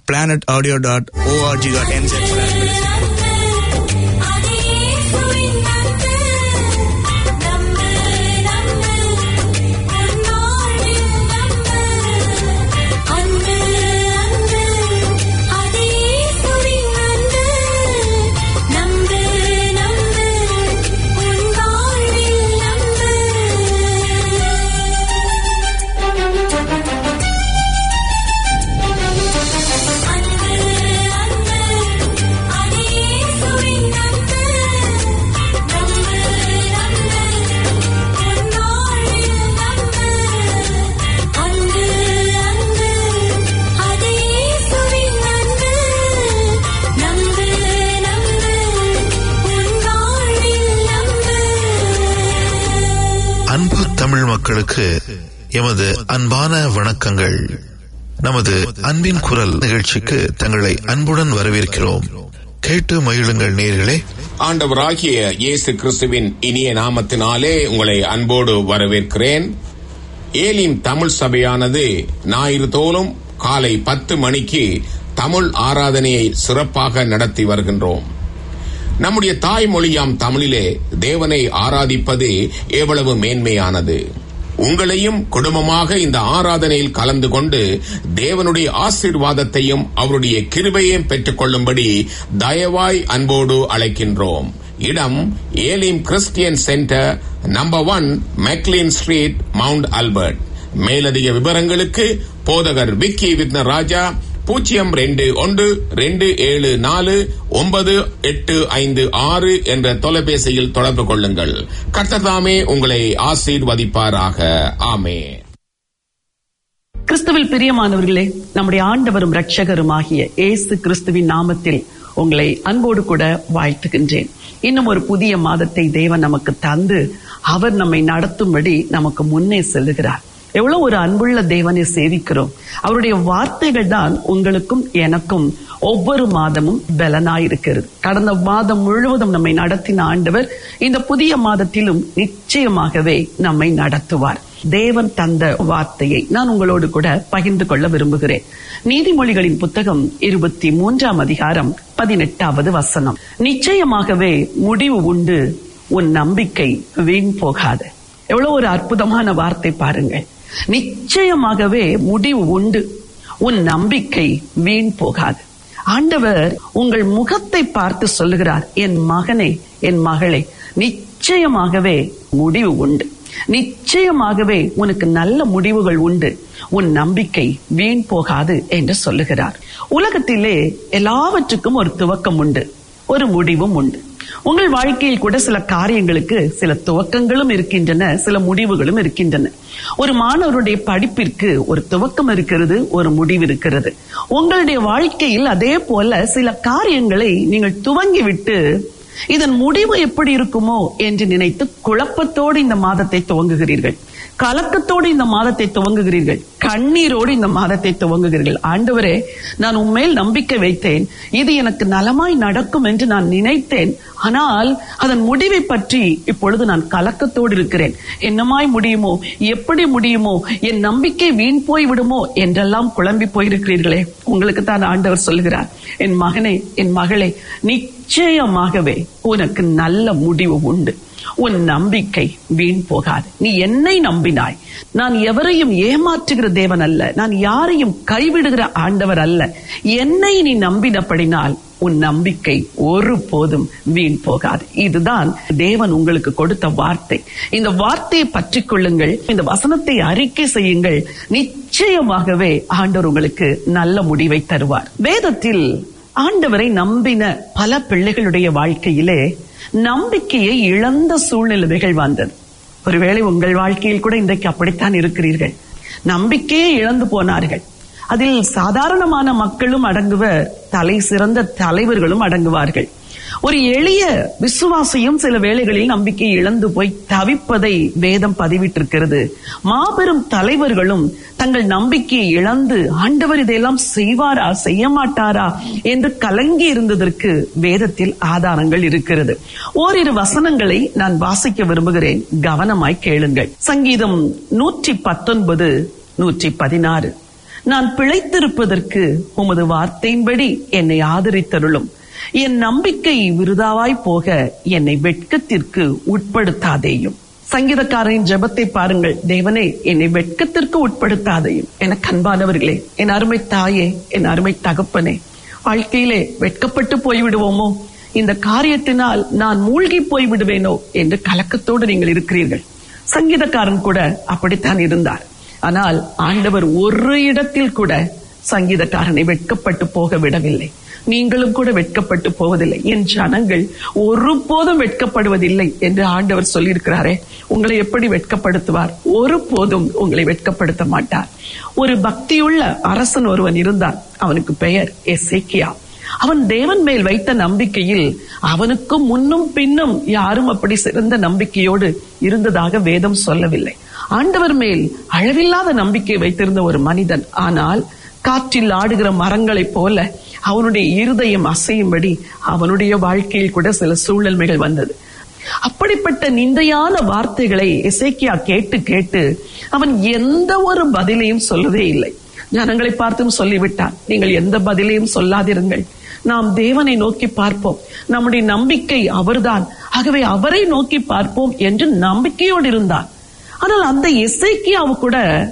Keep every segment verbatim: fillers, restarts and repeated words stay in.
planet audio dot org dot n z. அன்பு தமிழ் மக்களுக்கு எமது அன்பான வணக்கங்கள். நமது அன்பின் குரல் நிகழ்ச்சிக்கு தங்களை அன்புடன் வரவேற்கிறோம். கேட்டு மகிழுங்கள் நேயர்களே. ஆண்டவராகிய இயேசு கிறிஸ்துவின் இனிய நாமத்தினாலே உங்களை அன்போடு வரவேற்கிறேன். ஏலிம் தமிழ் சபையானது ஞாயிறு தோறும் காலை பத்து மணிக்கு தமிழ் ஆராதனையை சிறப்பாக நடத்தி வருகின்றோம். நம்முடைய தாய்மொழியாம் தமிழிலே தேவனை ஆராதிப்பது எவ்வளவு மேன்மையானது. உங்களையும் குடும்பமாக இந்த ஆராதனையில் கலந்து கொண்டு தேவனுடைய ஆசீர்வாதத்தையும் அவருடைய கிருபையையும் பெற்றுக் கொள்ளும்படி தயவாய் அன்போடு அழைக்கின்றோம். இடம் Elim Christian centre, number one McLean street, Mount Albert. மேலதிக விவரங்களுக்கு போதகர் விக்கி வித்னராஜா பூஜ்ஜியம் ரெண்டு ஒன்று ரெண்டு ஏழு நாலு ஒன்பது எட்டு ஐந்து ஆறு என்ற தொலைபேசியில் தொடர்பு கொள்ளுங்கள். கர்த்தர் உங்களை ஆசீர்வதிப்பாராக. ஆமென். கிறிஸ்துவில் பிரியமானவர்களே, நம்முடைய ஆண்டவரும் இரட்சகருமாகிய இயேசு கிறிஸ்துவின் நாமத்தில் உங்களை அன்போடு கூட வாழ்த்துகின்றேன். இன்னும் ஒரு புதிய மாதத்தை தேவன் நமக்கு தந்து அவர் நம்மை நடத்தும்படி நமக்கு முன்னே செல்லுகிறார். எவ்வளவு ஒரு அன்புள்ள தேவனை சேவிக்கிறோம். அவருடைய வார்த்தைகள் தான் உங்களுக்கும் எனக்கும் ஒவ்வொரு மாதமும் பலனாயிருக்கிறது. கடந்த மாதம் முழுவதும் நம்மை நடத்தின ஆண்டவர் இந்த புதிய மாதத்திலும் நிச்சயமாகவே நம்மை நடத்துவார். தேவன் தந்த வார்த்தையை நான் உங்களோடு கூட பகிர்ந்து கொள்ள விரும்புகிறேன். நீதிமொழிகளின் புத்தகம் இருபத்தி மூன்றாம் அதிகாரம் பதினெட்டாவது வசனம். நிச்சயமாகவே முடிவு உண்டு, உன் நம்பிக்கை வீண் போகாது. எவ்வளவு ஒரு அற்புதமான வார்த்தை பாருங்கள். நிச்சயமாகவே முடிவு உண்டு, உன் நம்பிக்கை வீண் போகாது. ஆண்டவர் உங்கள் முகத்தை பார்த்து சொல்லுகிறார், என் மகனே, என் மகளே, நிச்சயமாகவே முடிவு உண்டு, நிச்சயமாகவே உனக்கு நல்ல முடிவுகள் உண்டு, உன் நம்பிக்கை வீண் போகாது என்று சொல்லுகிறார். உலகத்திலே எல்லாவற்றுக்கும் ஒரு துவக்கம் உண்டு, ஒரு முடிவும் உண்டு. உங்கள் வாழ்க்கையில் கூட சில காரியங்களுக்கு சில துவக்கங்களும் இருக்கின்றன, சில முடிவுகளும் இருக்கின்றன. ஒரு மாணவருடைய படிப்பிற்கு ஒரு துவக்கம் இருக்கிறது, ஒரு முடிவு இருக்கிறது. உங்களுடைய வாழ்க்கையில் அதே போல சில காரியங்களை நீங்கள் துவங்கிவிட்டு இதன் முடிவு எப்படி இருக்குமோ என்று நினைத்து குழப்பத்தோடு இந்த மாதத்தை துவங்குகிறீர்கள், கலக்கத்தோடு இந்த மாதத்தை துவங்குகிறீர்கள், கண்ணீரோடு இந்த மாதத்தை துவங்குகிறீர்கள். ஆண்டவரே, நான் உண்மையில் நம்பிக்கை வைத்தேன், இது எனக்கு நலமாய் நடக்கும் என்று நான் நினைத்தேன். ஆனால் அதன் முடிவை பற்றி இப்பொழுது நான் கலக்கத்தோடு இருக்கிறேன். என்னமாய் முடியுமோ, எப்படி முடியுமோ, என் நம்பிக்கை வீண் போய் விடுமோ என்றெல்லாம் குழம்பி போயிருக்கிறீர்களே. உங்களுக்கு தான் ஆண்டவர் சொல்கிறார், என் மகனே, என் மகளே, நிச்சயமாகவே உனக்கு நல்ல முடிவு உண்டு, உன் நம்பிக்கை வீண் போகாது. நீ என்னை நம்பினாய். நான் எவரையும் ஏமாற்றுகிற தேவன் அல்ல, நான் யாரையும் கைவிடுகிற ஆண்டவர் அல்ல. என்னை நீ நம்பினபடினால் உன் நம்பிக்கை ஒரு போதும் வீண் போகாது. இதுதான் தேவன் உங்களுக்கு கொடுத்த வார்த்தை. இந்த வார்த்தையை பற்றி கொள்ளுங்கள், இந்த வசனத்தை அறிக்கை செய்யுங்கள். நிச்சயமாகவே ஆண்டவர் உங்களுக்கு நல்ல முடிவை தருவார். வேதத்தில் ஆண்டவரை நம்பின பல பிள்ளைகளுடைய வாழ்க்கையிலே நம்பிக்கையை இழந்த சூழ்நிலைகள் வந்தது. ஒருவேளை உங்கள் வாழ்க்கையில் கூட இன்றைக்கு அப்படித்தான் இருக்கிறீர்கள். நம்பிக்கையே இழந்து போனார்கள். அதில் சாதாரணமான மக்களும் அடங்குவர், தலை சிறந்த தலைவர்களும் அடங்குவார்கள். ஒரு எளிய விசுவாசியும் சில வேளைகளில் நம்பிக்கை இழந்து போய் தவிப்பதை வேதம் பதிவிட்டிருக்கிறது. மாபெரும் தலைவர்களும் தங்கள் நம்பிக்கையை இழந்து ஆண்டவர் இதையெல்லாம் செய்வாரா செய்ய மாட்டாரா என்று கலங்கி இருந்ததற்கு வேதத்தில் ஆதாரங்கள் இருக்கிறது. ஓரிரு வசனங்களை நான் வாசிக்க விரும்புகிறேன், கவனமாய் கேளுங்கள். சங்கீதம் நூற்றி பத்தொன்பது நூற்றி பதினாறு. நான் பிழைத்திருப்பதற்கு உமது வார்த்தையின்படி என்னை ஆதரித்தருளும். என் நம்பிக்கை விருதாவாய் போக என்னை வெட்கத்திற்கு உட்படுத்தாதேயும். சங்கீதக்காரரின் ஜெபத்தை பாருங்கள். தேவனே, என்னை வெட்கத்திற்கு உட்படுத்தாதேயும். என அன்பானவர்களே, என் அருமை தாயே, என் அருமை தகப்பனே, வாழ்க்கையிலே வெட்கப்பட்டு போய்விடுவோமோ, இந்த காரியத்தினால் நான் மூழ்கி போய் விடுவேனோ என்று கலக்கத்தோடு நீங்கள் இருக்கிறீர்கள். சங்கீதக்காரன் கூட அப்படித்தான் இருந்தார். ஆனால் ஆண்டவர் ஒரு இடத்தில் கூட சங்கீதக்காரனை வெட்கப்பட்டு போக விடவில்லை. நீங்களும் கூட வெட்கப்பட்டு போவதில்லை. என் ஜனங்கள் ஒருபோதும் வெட்கப்படுவதில்லை என்று ஆண்டவர் சொல்லியிருக்கிறாரே, உங்களை எப்படி வெட்கப்படுத்துவார்? ஒருபோதும் உங்களை வெட்கப்படுத்த மாட்டார். ஒரு பக்தியுள்ள அரசன் ஒருவன் இருந்தான். அவனுக்கு பெயர் எசேக்கியா. அவன் தேவன் மேல் வைத்த நம்பிக்கையில் அவனுக்கும் முன்னும் பின்னும் யாரும் அப்படி சிறந்த நம்பிக்கையோடு இருந்ததாக வேதம் சொல்லவில்லை. ஆண்டவர் மேல் அளவில்லாத நம்பிக்கை வைத்திருந்த ஒரு மனிதன். ஆனால் காற்றில் ஆடுகிற மரங்களைப் போல அவனுடைய இருதயம் அசையும்படி அவனுடைய வாழ்க்கையில் கூட சில சூழ்நிலைகள் வந்தது. அப்படிப்பட்ட நிந்தையான வார்த்தைகளை எசேக்கியா கேட்டு கேட்டு அவன் எந்த ஒரு பதிலையும் சொல்லவே இல்லை. ஜனங்களை பார்த்தும் சொல்லிவிட்டான், நீங்கள் எந்த பதிலையும் சொல்லாதிருங்கள், நாம் தேவனை நோக்கி பார்ப்போம், நம்முடைய நம்பிக்கை அவர்தான், ஆகவே அவரை நோக்கி பார்ப்போம் என்று நம்பிக்கையோடு இருந்தான். ஆனால் அந்த எசேக்கியாவு கூட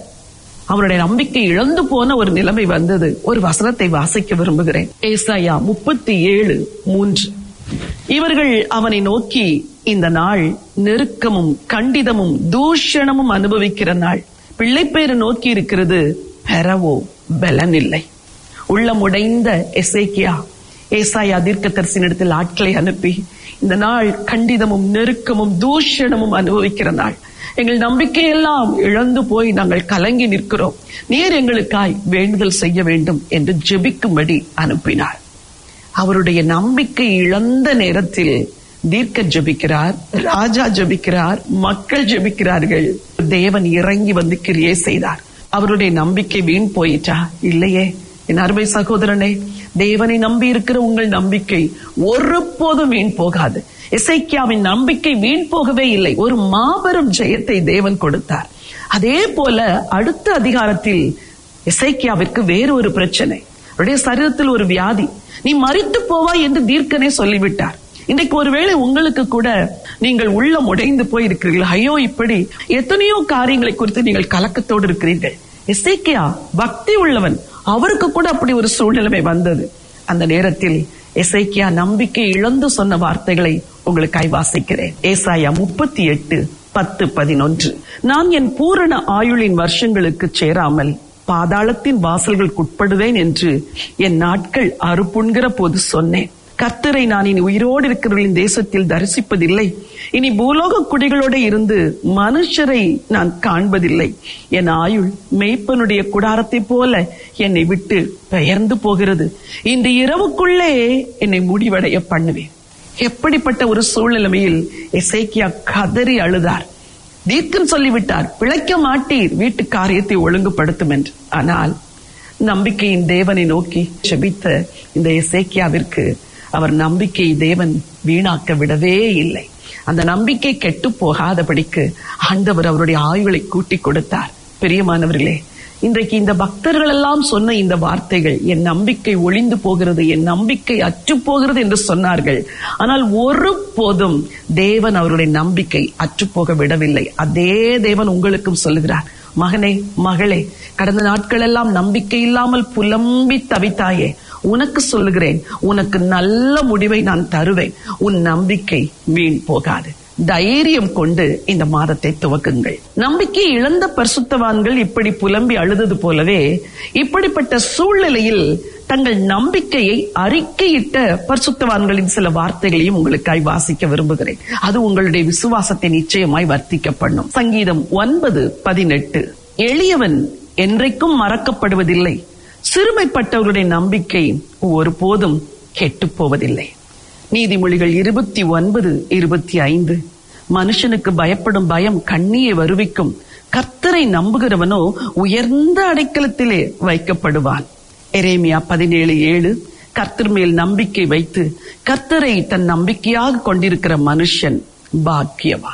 அவருடைய நம்பிக்கை இழந்து போன ஒரு நிலைமை வந்தது. ஒரு வசனத்தை வாசிக்க விரும்புகிறேன். ஏசாயா முப்பத்தி ஏழு மூன்று. இவர்கள் அவனை நோக்கி, இந்த நாள் நெருக்கமும் கண்டிதமும் தூஷணமும் அனுபவிக்கிற நாள். பிள்ளை பேரை நோக்கி இருக்கிறது, பெறவோ பலன் இல்லை. உள்ளமுடைந்த எசேக்கியா ஏசாயா தீர்க்கதரிசியினிடத்தில் ஆட்களை அனுப்பி, இந்த நாள் கண்டிதமும் நெருக்கமும் தூஷணமும் அனுபவிக்கிற நாள். எங்கள் நம்பிக்கையெல்லாம் இழந்து போய் நாங்கள் கலங்கி நிற்கிறோம். நீர் எங்களுக்காய் வேண்டுதல் செய்ய வேண்டும் என்று ஜெபிக்கும்படி அனுப்பினார். அவருடைய நம்பிக்கை இழந்த நேரத்தில் தீர்க்க ஜெபிக்கிறார், ராஜா ஜெபிக்கிறார், மக்கள் ஜெபிக்கிறார்கள். தேவன் இறங்கி வந்து கிரியை செய்தார். அவருடைய நம்பிக்கை வீண் போயிட்டா? இல்லையே. என் அருமை சகோதரனே, தேவனை நம்பி இருக்கிற உங்கள் நம்பிக்கை ஒருபோதும் வீண் போகாது. எசேக்கியாவின் நம்பிக்கை வீண் போகவே இல்லை. ஒரு மாபெரும் ஜெயத்தை தேவன் கொடுத்தார். அதே போல அடுத்த அதிகாரத்தில் எசேக்கியாவிற்கு வேறு ஒரு பிரச்சனை. அவருடைய சரீரத்தில் ஒரு வியாதி. நீ மரித்து போவாய் என்று தீர்க்கனே சொல்லிவிட்டார். இன்றைக்கு ஒருவேளை உங்களுக்கு கூட நீங்கள் உள்ளம் உடைந்து போய் இருக்கிறீர்கள். ஐயோ, இப்படி எத்தனையோ காரியங்களை குறித்து நீங்கள் கலக்கத்தோடு இருக்கிறீர்கள். எசேக்கியா பக்தி உள்ளவன், அவருக்கு கூட அப்படி ஒரு சூழ்நிலைமை வந்தது. அந்த நேரத்தில் எசேக்கியா நம்பிக்கை இழந்து சொன்ன வார்த்தைகளை உங்களுக்காய் வாசிக்கிறேன். ஏசாயா முப்பத்தி எட்டு பத்து பதினொன்று. நான் என் பூரண ஆயுளின் வருஷங்களுக்கு சேராமல் பாதாளத்தின் வாசல்களுக்குட்படுவேன் என்று என் நாட்கள் அறுப்புண்கிற போது சொன்னேன். கர்த்தரை நான் இனி உயிரோடு இருக்கிறவர்களின் தேசத்தில் தரிசிப்பதில்லை. இனி பூலோக குடிகளோடு இருந்து மனுஷரை நான் காண்பதில்லை. என் ஆயுள் மேய்ப்பனுடைய குடாரத்தை போல என்னை விட்டு பெயர்ந்து போகிறது. இந்த இரவுக்குள்ளே என்னை முடிவடைய பண்ணுவேன். எப்படிப்பட்ட ஒரு சூழ்நிலைமையில் எசேக்கியா கதறி அழுதார். தீர்க்கன் சொல்லிவிட்டார், பிழைக்க மாட்டீர், வீட்டு காரியத்தை ஒழுங்குபடுத்தும் என்று. ஆனால் நம்பிக்கையின் தேவனை நோக்கி ஜெபித்த இந்த எசேக்கியாவிற்கு அவர் நம்பிக்கை தேவன் வீணாக்க விடவே இல்லை. அந்த நம்பிக்கை கெட்டு போகாதபடிக்கு ஆண்டவர் அவருடைய ஆயுளை கூட்டி கொடுத்தார். பிரியமானவர்களே, இன்றைக்கு இந்த பக்தர்கள் எல்லாம் சொன்ன இந்த வார்த்தைகள், என் நம்பிக்கை ஒளிந்து போகிறது, என் நம்பிக்கை அற்று போகிறது என்று சொன்னார்கள். ஆனால் ஒரு போதும் தேவன் அவருடைய நம்பிக்கை அற்று போக விடவில்லை. அதே தேவன் உங்களுக்கும் சொல்லுகிறார், மகனே, மகளே, கடந்த நாட்கள் எல்லாம் நம்பிக்கை இல்லாமல் புலம்பி தவித்தாயே, உனக்கு சொல்லுகிறேன், உனக்கு நல்ல முடிவை நான் தருவேன். உன் நம்பிக்கை வீண் போகாது. தைரியம் கொண்டு இந்த மாதத்தை துவக்குங்கள். நம்பிக்கை இழந்த பரிசுத்தவான்கள் இப்படி புலம்பி அழுதது போலவே இப்படிப்பட்ட சூழ்நிலையில் தங்கள் நம்பிக்கையை அறிக்கையிட்ட பரிசுத்தவான்களின் சில வார்த்தைகளையும் உங்களுக்காய் வாசிக்க விரும்புகிறேன். அது உங்களுடைய விசுவாசத்தை நிச்சயமாய் வர்த்திக்க பண்ணும். சங்கீதம் ஒன்பது பதினெட்டு. எளியவன் என்றைக்கும் மறக்கப்படுவதில்லை, சிறுமைப்பட்டவர்களுடைய நம்பிக்கை ஒருபோதும் கெட்டு போவதில்லை. நீதிமொழிகள் இருபத்தி ஒன்பது இருபத்தி ஐந்து. மனுஷனுக்கு பயப்படும் பயம் கண்ணியை வருவிக்கும், கர்த்தரை நம்புகிறவனோ உயர்ந்த அடைக்கலத்திலே வைக்கப்படுவான். எரேமியா பதினேழு ஏழு. கர்த்தர் மேல் நம்பிக்கை வைத்து கர்த்தரை தன் நம்பிக்கையாக கொண்டிருக்கிற மனுஷன் பாக்கியவான்.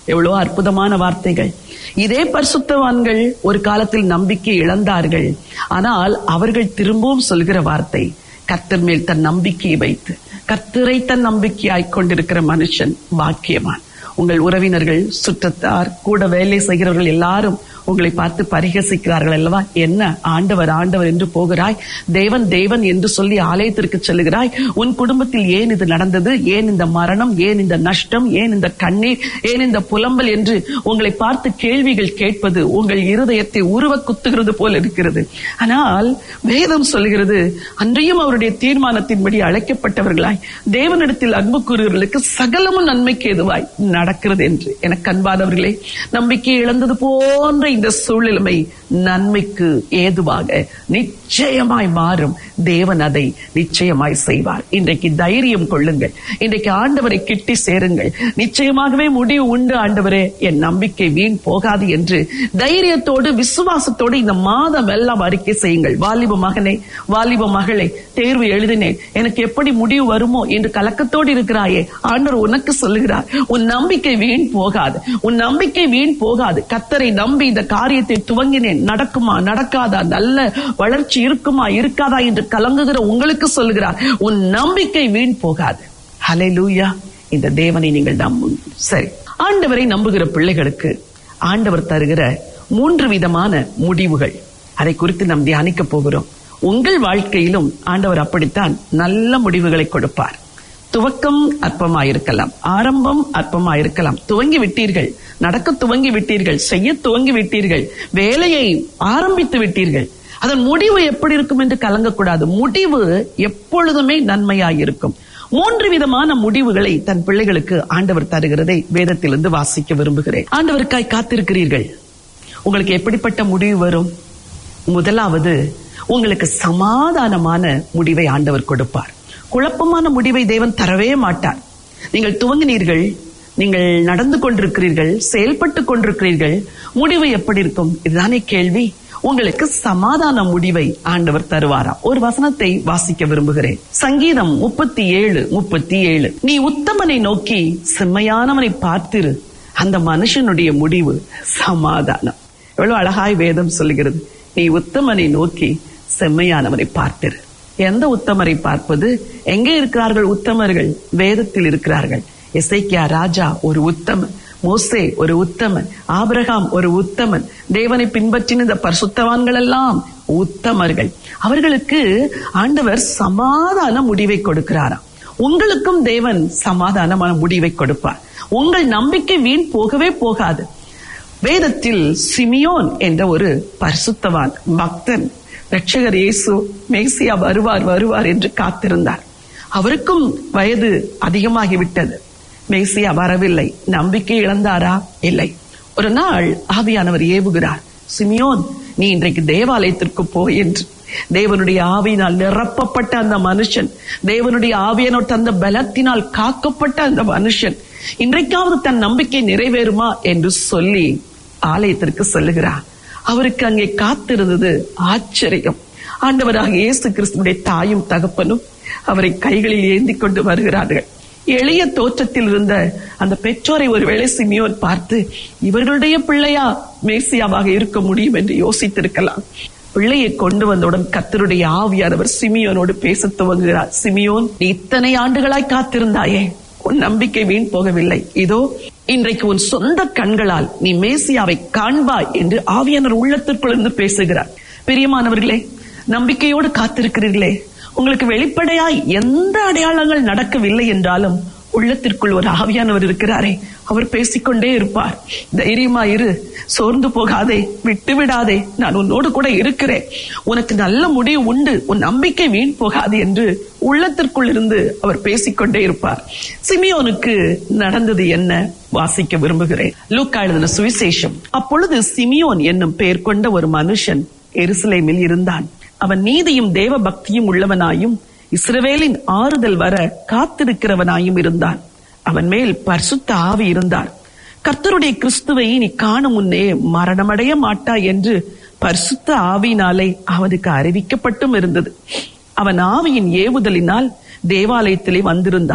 எவ்வளவு அற்புதமான வார்த்தைகள். இதே பரிசுத்தவான்கள் ஒரு காலத்தில் நம்பிக்கை இழந்தார்கள். ஆனால் அவர்கள் திரும்பவும் சொல்கிற வார்த்தை, கர்த்தர் மேல் தன் நம்பிக்கையை வைத்து கர்த்தரை தன் நம்பிக்கையாய் கொண்டிருக்கிற மனுஷன் பாக்கியவான். உங்கள் உறவினர்கள், சுற்றத்தார், கூட வேலை செய்கிறவர்கள் எல்லாரும் உங்களை பார்த்து பரிகசிக்கிறார்கள் அல்லவா? என்ன ஆண்டவர் ஆண்டவர் என்று போகிறாய், தேவன் தேவன் என்று சொல்லி ஆலயத்திற்கு செல்லுகிறாய், உன் குடும்பத்தில் ஏன் இது நடந்தது, ஏன் இந்த மரணம், ஏன் இந்த நஷ்டம், ஏன் இந்த கண்ணீர், ஏன் இந்த புலம்பல் என்று உங்களை பார்த்து கேள்விகள் கேட்பது உங்கள் இருதயத்தை உருவ குத்துகிறது போல் இருக்கிறது. ஆனால் வேதம் சொல்கிறது, அன்றையும் அவருடைய தீர்மானத்தின்படி அழைக்கப்பட்டவர்களாய் தேவனிடத்தில் அன்பு கூறுவர்களுக்கு சகலமும் நன்மைக்கு எதுவாய் நடக்கிறது என்று. எனக்கு அன்பானவர்களே, நம்பிக்கை இழந்தது போன்ற இந்த சூழ்நிலைமை நன்மைக்கு ஏதுவாக நிச்சயமாய் மாறும். தேவன் அதை நிச்சயமாய் செய்வார். இன்றைக்கு தைரியம் கொள்ளுங்கள். இன்றைக்கு ஆண்டவரை கிட்டி சேருங்கள். நிச்சயமாகவே முடிவு உண்டு. ஆண்டவரே, என் நம்பிக்கை வீண் போகாது என்று தைரியத்தோடு விசுவாசத்தோடு இந்த மாதம் எல்லாம் அறிக்கை செய்யுங்கள். வாலிப மகனே, வாலிப மகளே, தேர்வு எழுதினேன், எனக்கு எப்படி முடிவு வருமோ என்று கலக்கத்தோடு இருக்கிறாயே, ஆண்டவர் உனக்கு சொல்லுகிறார், உன் நம்பிக்கை வீண் போகாது, உன் நம்பிக்கை வீண் போகாது. கர்த்தரை நம்பி இந்த காரியத்தை துவங்கினேன், நடக்குமா நடக்காதா, நல்ல வளர்ச்சி இருக்குமா இருக்காதா என்று கலங்குகிற உங்களுக்கு சொல்லுகிறார், உன் நம்பிக்கை வீண் போகாது. ஹல்லேலூயா. இந்த தேவனை நீங்கள் நம்புங்கள். சரி, ஆண்டவரை நம்புகிற பிள்ளைகளுக்கு ஆண்டவர் தருகிற மூன்று விதமான முடிவுகள், அதை குறித்து நாம் தியானிக்க போகிறோம். உங்கள் வாழ்க்கையிலும் ஆண்டவர் அப்படித்தான் நல்ல முடிவுகளை கொடுப்பார். துவக்கம் அற்பமாயிருக்கலாம், ஆரம்பம் அற்பமாயிருக்கலாம். துவங்கி விட்டீர்கள், நடக்க துவங்கி விட்டீர்கள், செய்ய துவங்கி விட்டீர்கள், வேலையை ஆரம்பித்து விட்டீர்கள். அதன் முடிவு எப்படி இருக்கும் என்று கலங்கக்கூடாது. முடிவு எப்பொழுதுமே நன்மையாயிருக்கும். மூன்று விதமான முடிவுகளை தன் பிள்ளைகளுக்கு ஆண்டவர் தருகிறதை வேதத்திலிருந்து வாசிக்க விரும்புகிறேன். ஆண்டவருக்காய் காத்திருக்கிறீர்கள், உங்களுக்கு எப்படிப்பட்ட முடிவு வரும்? முதலாவது, உங்களுக்கு சமாதானமான முடிவை ஆண்டவர் கொடுப்பார். குழப்பமான முடிவை தேவன் தரவே மாட்டார். நீங்கள் துவங்கினீர்கள், நீங்கள் நடந்து கொண்டிருக்கிறீர்கள், செயல்பட்டு கொண்டிருக்கிறீர்கள், முடிவு எப்படி இருக்கும்? இதுதானே கேள்வி. உங்களுக்கு சமாதான முடிவை ஆண்டவர் தருவாராம். ஒரு வசனத்தை வாசிக்க விரும்புகிறேன். சங்கீதம் முப்பத்தி ஏழு முப்பத்தி ஏழு நீ உத்தமனை நோக்கி செம்மையானவனை பார்த்திரு, அந்த மனுஷனுடைய முடிவு சமாதானம். எவ்வளவு அழகாய் வேதம் சொல்லுகிறது. நீ உத்தமனை நோக்கி செம்மையானவனை பார்த்திரு. எந்த உத்தமரை பார்ப்பது? எங்கே இருக்கிறார்கள் உத்தமர்கள்? வேதத்தில் இருக்கிறார்கள். எசேக்கியா ராஜா ஒரு உத்தமன், மோசே ஒரு உத்தமன், ஆபிரகாம் ஒரு உத்தமன், தேவனை பின்பற்றின இந்த பரிசுத்தவான்கள் எல்லாம் உத்தமர்கள். அவர்களுக்கு ஆண்டவர் சமாதான முடிவை கொடுக்கிறாராம். உங்களுக்கும் தேவன் சமாதானமான முடிவை கொடுப்பார். உங்கள் நம்பிக்கை வீண் போகவே போகாது. வேதத்தில் சிமியோன் என்ற ஒரு பரிசுத்தவான் பக்தன், ரட்சகர் இயேசு மேசியா வருவார் வருவார் என்று காத்திருந்தார். அவருக்கும் வயது அதிகமாகிவிட்டது. மேசியா வரவில்லை. நம்பிக்கை இழந்தாரா? இல்லை. ஒரு நாள் ஆவியானவர் ஏவுகிறார், சிமியோன், நீ இன்றைக்கு தேவாலயத்திற்கு போய் என்று. தேவனுடைய ஆவியினால் நிரப்பப்பட்ட அந்த மனுஷன், தேவனுடைய ஆவியனோடு தந்த பலத்தினால் காக்கப்பட்ட அந்த மனுஷன் இன்றைக்காவது தன் நம்பிக்கை நிறைவேறுமா என்று சொல்லி ஆலயத்திற்கு செல்லுகிறார். அவருக்கு அங்கே காத்திருந்தது ஆச்சரியம். ஆண்டவராக இயேசு கிறிஸ்துவுடைய தாயும் தகப்பனும் அவரை கைகளில் ஏந்தி கொண்டு வருகிறார்கள். எளிய தோற்றத்தில் இருந்த அந்த பெற்றோரை ஒருவேளை சிமியோன் பார்த்து, இவர்களுடைய பிள்ளையா மேசியாவாக இருக்க முடியும் என்று யோசித்திருக்கலாம். பிள்ளையை கொண்டு வந்தவுடன் கர்த்தருடைய ஆவியானவர் சிமியோனோடு பேச துவங்குகிறார். சிமியோன், நீ இத்தனை ஆண்டுகளாய் காத்திருந்தாயே, உன் நம்பிக்கை வீண் போகவில்லை. இதோ இன்றைக்கு உன் சொந்த கண்களால் நீ மேசியாவை காண்பாய் என்று ஆவியானவர் உள்ளத்திற்குள் இருந்து பேசுகிறார். பிரியமானவர்களே, நம்பிக்கையோடு காத்திருக்கிறீர்களே, உங்களுக்கு வெளிப்படையாய் எந்த அடையாளங்கள் நடக்கவில்லை என்றாலும் உள்ளத்திற்குள் ஒரு ஆவியானவர் இருக்கிறாரே, அவர் பேசிக்கொண்டே இருப்பார். தைரியமா இரு, சோர்ந்து போகாதே, விட்டு விடாதே, நான் உன்னோடு கூட இருக்கிறேன், உனக்கு நல்ல முடிவு உண்டு, உன் நம்பிக்கை வீண் போகாது என்று உள்ளத்திற்குள் இருந்து அவர் பேசிக்கொண்டே இருப்பார். சிமியோனுக்கு நடந்தது என்ன வாசிக்க விரும்புகிறேன். லூக்கா எழுதின சுவிசேஷம். அப்பொழுது சிமியோன் என்னும் பெயர் கொண்ட ஒரு மனுஷன் எருசலேமில் இருந்தான். அவன் நீதியும் தேவ பக்தியும் உள்ளவனாயும் இஸ்ரவேலின் ஆறுதல் வர காத்திருக்கிறவனாயும் இருந்தான். அவன் மேல் பரிசுத்த ஆவி இருந்தார். கர்த்தருடைய கிறிஸ்துவை நீ காணும் முன்னே மரணமடைய மாட்டாய் என்று பரிசுத்த ஆவியினாலே அவனுக்கு அறிவிக்கப்பட்டும் இருந்தது. அவன் ஆவியின் ஏவுதலினால் தேவாலயத்திலே வந்திருந்தான்.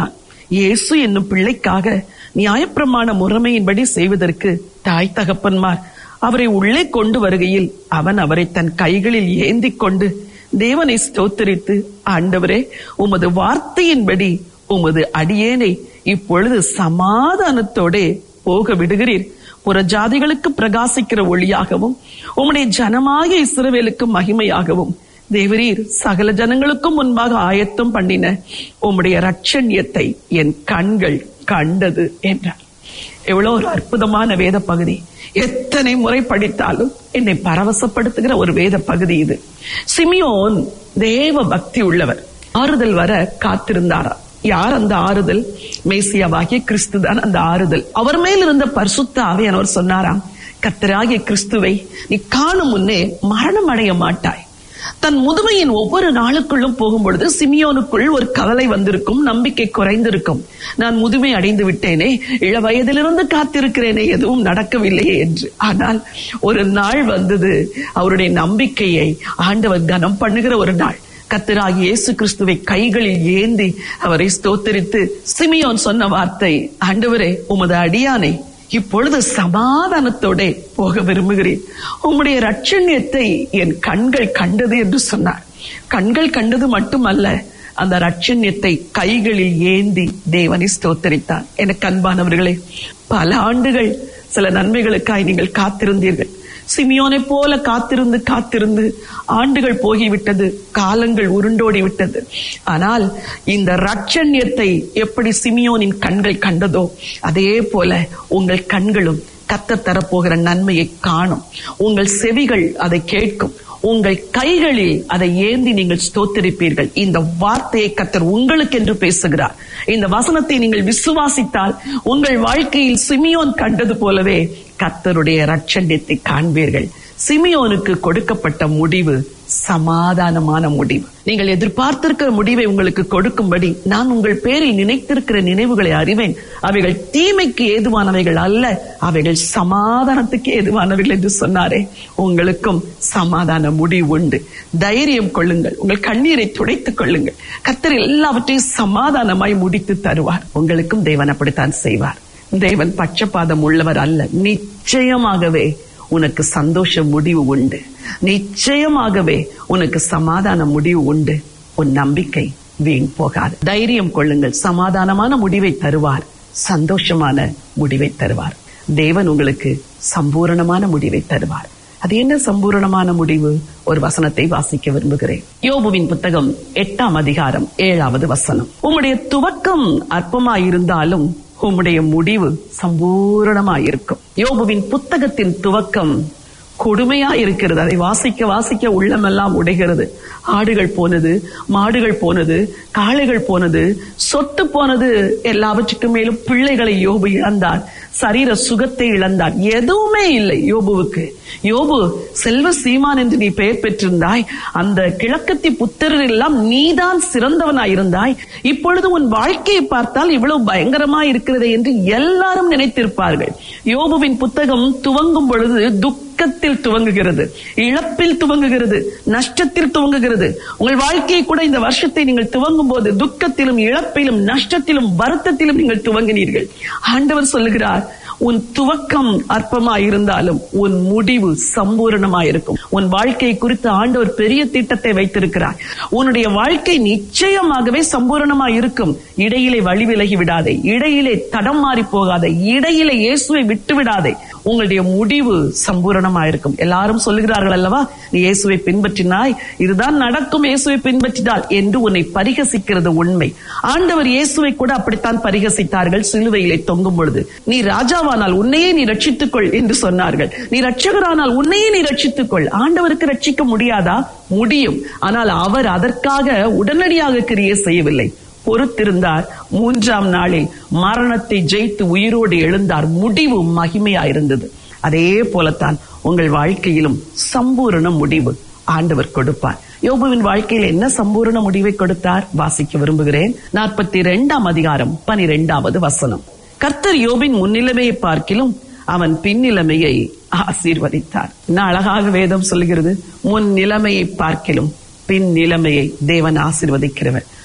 இயேசு என்னும் பிள்ளைக்காக நியாயப்பிரமாண முறைமையின்படி செய்வதற்கு தாய் தகப்பன்மார் அவரை உள்ளே கொண்டு வருகையில் அவன் அவரை தன் கைகளில் ஏந்தி கொண்டு தேவனை ஸ்தோத்தரித்து, ஆண்டவரே, உமது வார்த்தையின்படி உமது அடியேனை இப்பொழுது சமாதானத்தோடே போக விடுகிறீர். புறஜாதிகளுக்கு பிரகாசிக்கிற ஒளியாகவும் உம்முடைய ஜனமாகிய இஸ்ரவேலுக்கு மகிமையாகவும் தேவரீர் சகல ஜனங்களுக்கும் முன்பாக ஆயத்தம் பண்ணின உம்முடைய இரட்சண்யத்தை என் கண்கள் கண்டது என்றார். எவ்வளவு ஒரு அற்புதமான வேத பகுதி! எத்தனை முறை படித்தாலும் என்னை பரவசப்படுத்துகிற ஒரு வேத பகுதி இது. சிமியோன் தேவ பக்தி உள்ளவர். ஆறுதல் வர காத்திருந்தாரா? யார் அந்த ஆறுதல்? மேசியாவாகிய கிறிஸ்து தான் அந்த ஆறுதல். அவர் மேல் இருந்த பரிசுத்த ஆவியானவர் சொன்னாராம், கர்த்தராகிய கிறிஸ்துவை நீ காணும் முன்னே மரணம் அடைய மாட்டாய். தன் முதுமையின் ஒவ்வொரு நாளுக்குள்ளும் போகும் பொழுது சிமியோனுக்குள் ஒரு கவலை வந்திருக்கும், நம்பிக்கை குறைந்திருக்கும். நான் முதுமை அடைந்து விட்டேனே, இள வயதிலிருந்து காத்திருக்கிறேனே, எதுவும் நடக்கவில்லையே என்று. ஆனால் ஒரு நாள் வந்தது, அவருடைய நம்பிக்கையை ஆண்டவர் கனம் பண்ணுகிற ஒரு நாள். கர்த்தராகிய இயேசு கிறிஸ்துவை கைகளில் ஏந்தி அவரை ஸ்தோத்தரித்து சிமியோன் சொன்ன வார்த்தை, ஆண்டவரே, உமது அடியானை இப்பொழுது சமாதானத்தோட போக விரும்புகிறேன். உம்முடைய இரட்சண்யத்தை என் கண்கள் கண்டது என்று சொன்னார். கண்கள் கண்டது மட்டுமல்ல, அந்த இரட்சண்யத்தை கைகளில் ஏந்தி தேவனை ஸ்தோத்தரித்தார். எனக்கு அன்பானவர்களே, பல ஆண்டுகள் சில நன்மைகளுக்காய் நீங்கள் காத்திருந்தீர்கள். சிமியோனை போல காத்திருந்து காத்திருந்து ஆண்டுகள் போகிவிட்டது, காலங்கள் உருண்டோடி விட்டது. ஆனால் இந்த இரட்சண்யத்தை எப்படி சிமியோனின் கண்கள் கண்டதோ அதே போல உங்கள் கண்களும் கர்த்தர் தரப்போகிற நன்மையை காணும். உங்கள் செவிகள் அதை கேட்கும். உங்கள் கைகளில் அதை ஏந்தி நீங்கள் ஸ்தோத்திரிப்பீர்கள். இந்த வார்த்தையை கர்த்தர் உங்களுக்கு என்று பேசுகிறார். இந்த வசனத்தை நீங்கள் விசுவாசித்தால் உங்கள் வாழ்க்கையில் சிமியோன் கண்டது போலவே கர்த்தருடைய இரட்சண்யத்தை காண்பீர்கள். சிமியோனுக்கு கொடுக்கப்பட்ட முடிவு சமாதானமான முடிவு. நீங்கள் எதிர்பார்த்திருக்கிற முடிவை உங்களுக்கு கொடுக்கும்படி நான் உங்கள் பேரில் நினைத்திருக்கிற நினைவுகளை அறிவேன், அவைகள் தீமைக்கு ஏதுவானவைகள் அல்ல, அவைகள் சமாதானத்துக்கு ஏதுவானவைகள் என்று சொன்னாரே. உங்களுக்கும் சமாதான முடிவு உண்டு. தைரியம் கொள்ளுங்கள், உங்கள் கண்ணீரை துடைத்துக் கொள்ளுங்கள். கர்த்தர் எல்லாவற்றையும் சமாதானமாய் முடித்து தருவார். உங்களுக்கும் தேவன் அப்படித்தான் செய்வார். தேவன் பட்சபாதம் உள்ளவர் அல்ல. நிச்சயமாகவே உனக்கு சந்தோஷ முடிவு உண்டு. நிச்சயமாகவே உனக்கு சமாதான முடிவு உண்டு. உன் நம்பிக்கை வீண் போகாது. தைரியம் கொள்ளுங்கள். சமாதானமான முடிவை தருவார், சந்தோஷமான முடிவை தருவார். தேவன் உங்களுக்கு சம்பூரணமான முடிவை தருவார். அது என்ன சம்பூரணமான முடிவு? ஒரு வசனத்தை வாசிக்க விரும்புகிறேன். யோபுவின் புத்தகம் எட்டாம் அதிகாரம் ஏழாவது வசனம். உம்முடைய துவக்கம் அற்பமாயிருந்தாலும் உம்முடைய முடிவு சம்பூரணமாயிருக்கும். யோபுவின் புத்தகத்தின் துவக்கம் கொடுமையா இருக்கிறது. அதை வாசிக்க வாசிக்க உள்ளமெல்லாம் உடைகிறது. ஆடுகள் போனது, மாடுகள் போனது, காளைகள் போனது, சொத்து போனது. எல்லாவற்றுக்கும் மேலும் பிள்ளைகளை யோபு இழந்தார். சரீர சுகத்தை இழந்தார். எதுவுமே இல்லை யோபுவுக்கு. யோபு செல்வ சீமான் என்று நீ பெயர் பெற்றிருந்தாய். அந்த கிழக்கத்தி புத்திரர் எல்லாம் நீதான் சிறந்தவனாயிருந்தாய். இப்பொழுது உன் வாழ்க்கையை பார்த்தால் இவ்வளவு பயங்கரமா இருக்கிறது என்று எல்லாரும் நினைத்திருப்பார்கள். யோபுவின் புத்தகம் துவங்கும் பொழுது துக்கத்தில் துவங்குகிறது, இழப்பில் துவங்குகிறது, நஷ்டத்தில் துவங்குகிறது. உங்கள் வாழ்க்கையை கூட இந்த வருஷத்தை நீங்கள் துவங்கும் போது துக்கத்திலும் இழப்பிலும் நஷ்டத்திலும் வருத்தத்திலும் நீங்கள் துவங்கினீர்கள். ஆண்டவர் சொல்லுகிறார், உன் துவக்கம் அற்பமாயிருந்தாலும் உன் முடிவு சம்பூரணமாயிருக்கும். உன் வாழ்க்கையை குறித்து ஆண்டவர் பெரிய திட்டத்தை வைத்திருக்கிறார். உன்னுடைய வாழ்க்கை நிச்சயமாகவே சம்பூரணமாயிருக்கும். இடையிலே வழி விலகி விடாதே, இடையிலே தடம் மாறி போகாதே, இடையிலே இயேசுவை விட்டு விடாதே. உங்களுடைய முடிவு சம்பூரணமாயிருக்கும். எல்லாரும் சொல்லுகிறார்கள் அல்லவா, நீ இயேசுவை பின்பற்றினாய், இதுதான் நடக்கும் இயேசுவை பின்பற்றினால் என்று உன்னை பரிகசிக்கிறது உண்மை. ஆண்டவர் இயேசுவை கூட அப்படித்தான் பரிகசித்தார்கள் சிலுவையிலே தொங்கும் பொழுது. நீ ராஜாவானால் உன்னையே நீ ரட்சித்துக் கொள் என்று சொன்னார்கள். நீ ரட்சகரானால் உன்னையே நீ ரட்சித்துக் கொள். ஆண்டவருக்கு ரட்சிக்க முடியாதா? முடியும். ஆனால் அவர் அதற்காக உடனடியாக கிரியை செய்யவில்லை. பொறுத்திருந்தார். மூன்றாம் நாளில் மரணத்தை ஜெயித்து உயிரோடு எழுந்தார். முடிவு மகிமையாயிருந்தது. அதே போலத்தான் உங்கள் வாழ்க்கையிலும் சம்பூரண முடிவு ஆண்டவர் கொடுப்பார். யோபுவின் வாழ்க்கையில் என்ன சம்பூரண முடிவை கொடுத்தார்? வாசிக்க விரும்புகிறேன். நாற்பத்தி இரண்டாம் அதிகாரம் பனிரெண்டாவது வசனம். கர்த்தர் யோபின் முன்னிலைமையை பார்க்கிலும் அவன் பின்னிலைமையை ஆசீர்வதித்தார். என்ன அழகாக வேதம் சொல்கிறது. முன் நிலைமையை பார்க்கிலும் பின் நிலைமையை தேவன் ஆசீர்வதிக்கிறவர்.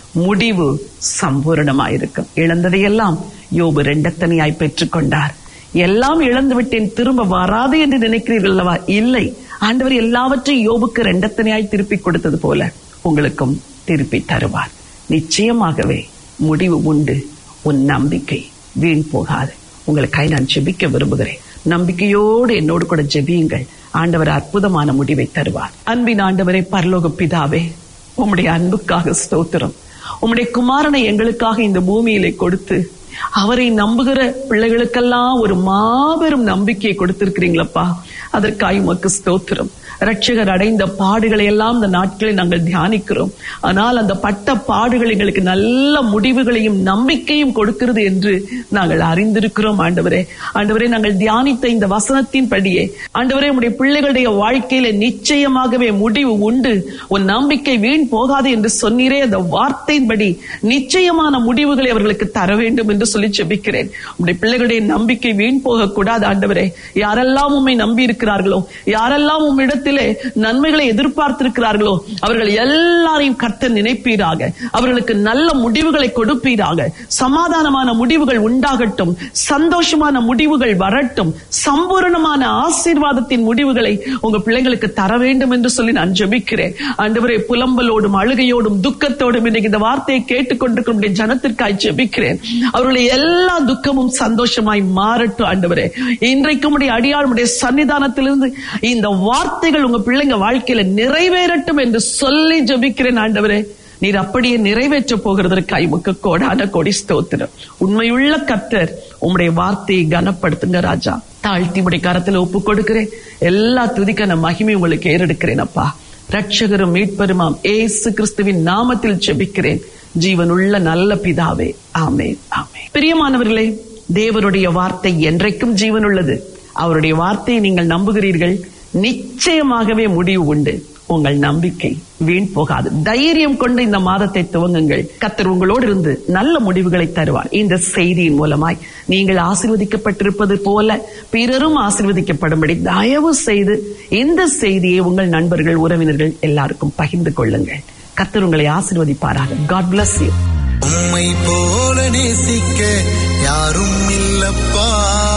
முடிவு சம்பூரணமாயிருக்கும். இழந்ததையெல்லாம் யோபு ரெண்டத்தனையாய் பெற்றுக் கொண்டார். எல்லாம் இழந்து விட்டேன், திரும்ப வராது என்று நினைக்கிறீர்கள் அல்லவா? இல்லை, ஆண்டவர் எல்லாவற்றையும் யோபுக்கு ரெண்டத்தனையாய் திருப்பி கொடுத்தது போல உங்களுக்கும் திருப்பி தருவார். நிச்சயமாகவே முடிவு உண்டு. உன் நம்பிக்கை வீண் போகாது. உங்களுக்காய் நான் ஜெபிக்க விரும்புகிறேன். நம்பிக்கையோடு என்னோடு கூட ஜெபியுங்கள். ஆண்டவர் அற்புதமான முடிவை தருவார். அன்பின் ஆண்டவரே, பரலோக பிதாவே, உம்முடைய அன்புக்காக ஸ்தோத்திரம். உம்முடைய குமாரனை எங்களுக்காக இந்த பூமியிலே கொடுத்து அவரை நம்புகிற பிள்ளைகளுக்கெல்லாம் ஒரு மாபெரும் நம்பிக்கையை கொடுத்திருக்கிறீங்களப்பா. அதற்காக உமக்கு ஸ்தோத்திரம். ரட்சகர் அடைந்த பாடுகளை எல்லாம் இந்த நாட்களில் நாங்கள் தியானிக்கிறோம். ஆனால் அந்த பட்ட பாடுகள் எங்களுக்கு நல்ல முடிவுகளையும் நம்பிக்கையும் கொடுக்கிறது என்று நாங்கள் அறிந்திருக்கிறோம். ஆண்டவரே, ஆண்டவரே, நாங்கள் தியானித்த இந்த வசனத்தின் படியே ஆண்டவரே, உம்முடைய பிள்ளைகளுடைய வாழ்க்கையில நிச்சயமாகவே முடிவு உண்டு, உன் நம்பிக்கை வீண் போகாது என்று சொன்னீரே. அந்த வார்த்தையின்படி நிச்சயமான முடிவுகளை அவர்களுக்கு தர வேண்டும் என்று சொல்லி ஜெபிக்கிறேன். உம்முடைய பிள்ளைகளுடைய நம்பிக்கை வீண் போக கூடாது. ஆண்டவரே, யாரெல்லாம் உம்மை நம்பி இருக்கிறார்களோ, யாரெல்லாம் உம்மிடத்தில் நன்மைகளை எதிர்பார்த்திருக்கிறார்களோ, அவர்கள் எல்லாரையும் கர்த்தர் நினைப்பீராக. அவர்களுக்கு நல்ல முடிவுகளை கொடுப்பீராக. சமாதானமான முடிவுகள் உண்டாகட்டும், சந்தோஷமான முடிவுகள் வரட்டும், சம்பூரணமான ஆசீர்வாதத்தின் முடிவுகளை உங்க பிள்ளைங்களுக்கு தர வேண்டும் என்று சொல்லி நான் ஜெபிக்கிறேன். ஆண்டவரே, புலம்பலோடும் அழுகையோடும் துக்கத்தோடும் இன்னைக்கு இந்த வார்த்தையை கேட்டுக்கொண்டிருக்கிற ஜனத்திற்காய் ஜெபிக்கிறேன். அவருடைய எல்லா துக்கமும் சந்தோஷமாய் மாறட்டும். ஆண்டவரே, இன்றைக்கு உம்முடைய அடியாளுடைய சன்னிதானத்திலிருந்து இந்த வார்த்தைகள் உங்க பிள்ளைங்க வாழ்க்கையில நிறைவேறட்டும் என்று சொல்லி ஜெபிக்கிறேன். ஆண்டவரே, நீர் அப்படியே நிறைவேற்ற போகிறதற்காய் உமக்கு கோடான கோடி ஸ்தோத்திரம். உண்மையுள்ள கர்த்தர், உம்முடைய வார்த்தையை கனப்படுத்துங்க ராஜா. தாழ்த்தி உடைய கரத்துல ஒப்பு கொடுக்கிறேன். எல்லா துதிக்கான மகிமை உங்களுக்கு ஏறெடுக்கிறேன் அப்பா. ரட்சகரும் மீட்பருமாம் ஏசு கிறிஸ்துவின் நாமத்தில் ஜெபிக்கிறேன் ஜீவனுள்ள நல்ல பிதாவே, ஆமென், ஆமென். பிரியமானவர்களே, தேவனுடைய வார்த்தை என்றைக்கும் ஜீவனுள்ளது. அவருடைய வார்த்தையை நீங்கள் நம்புகிறீர்கள், நிச்சயமாகவே முடிவு உண்டு. உங்கள் நம்பிக்கை வீண் போகாது. தைரியம் கொண்டு இந்த மாதத்தை துவங்குங்கள். கர்த்தர் உங்களோடு இருந்து நல்ல முடிவுகளை தருவார். இந்த செய்தியின் மூலமாய் நீங்கள் ஆசீர்வதிக்கப்பட்டிருப்பது போல பிறரும் ஆசீர்வதிக்கப்படும்படி தயவு செய்து இந்த செய்தியை உங்கள் நண்பர்கள், உறவினர்கள் எல்லாருக்கும் பகிர்ந்து கொள்ளுங்கள். கர்த்தர் உங்களை ஆசீர்வதிப்பாராக. God bless you. உம்மை போல நேசிக்க யாரும் இல்லப்பா,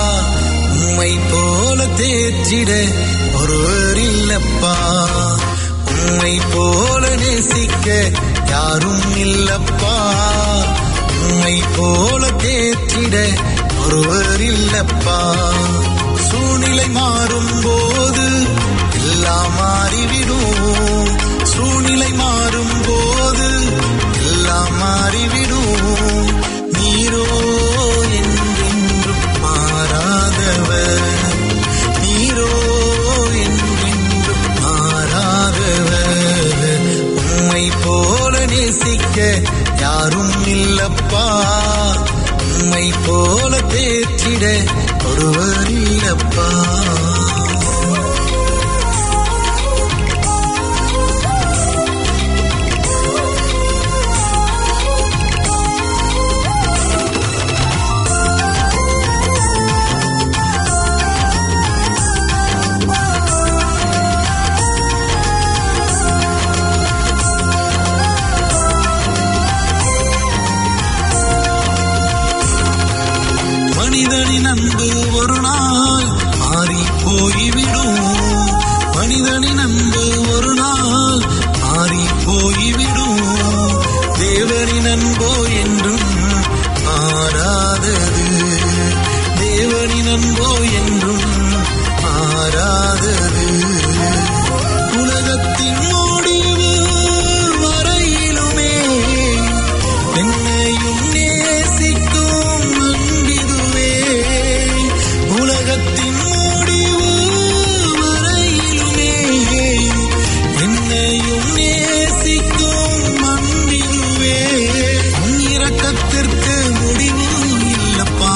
உம்மை போல தேற்றிட ஒருவர் இல்லப்பா. உம்மை போல நேசிக்க யாரும் இல்லப்பா, உம்மை போல தேற்றிட ஒருவர் இல்லப்பா. சூழ்நிலை மாறும் போது எல்லாம் மாறிவிடும், சூழ்நிலை மாறும் போது எல்லாம் மாறிவிடும். நீரோ என்றென்றும் மாறாதவர், நீரோ என்றென்றும் மாறாதவர். உம்மை போல நேசிக்க யாரும் இல்லப்பா, உம்மை போல தேற்றிட ஒருவர் இல்லப்பா. மனிதனின் அன்பு ஒரு நாள் மாறி போய்விடும், மனிதனின் அன்பு ஒரு நாள் மாறி போய்விடும். தேவனின் அன்போ என்றும் மாறாதது, தேவனின் அன்போ என்றும் மாறாதது. உலகத்தின் முடிவு வரையிலுமே என்னையும் நேசிக்கும் அன்பிதுவே, உலகத்தின் முடிவு வரையிலுமே என்னையும் நேசிக்கும் அன்பிதுவே. உன் இரக்கத்திற்கு முடிவு இல்லப்பா,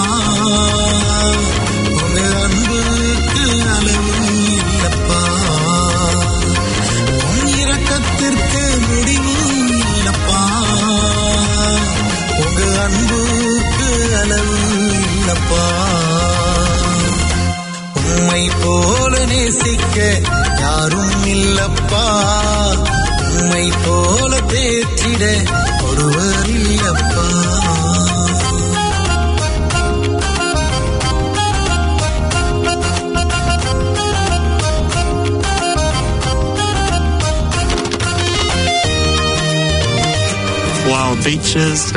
உன் அன்புக்கு அளவு இல்லப்பா. உன் இரக்கத்திற்கு முடிவு இல்லப்பா, உங்க அன்புக்கு அளவு இல்லப்பா. உம்மை போல நேசிக்க யாரும் இல்லப்பா, உம்மை போல தேற்றிட ஒரு ஒருவர் இல்லப்பா. Wow, beaches.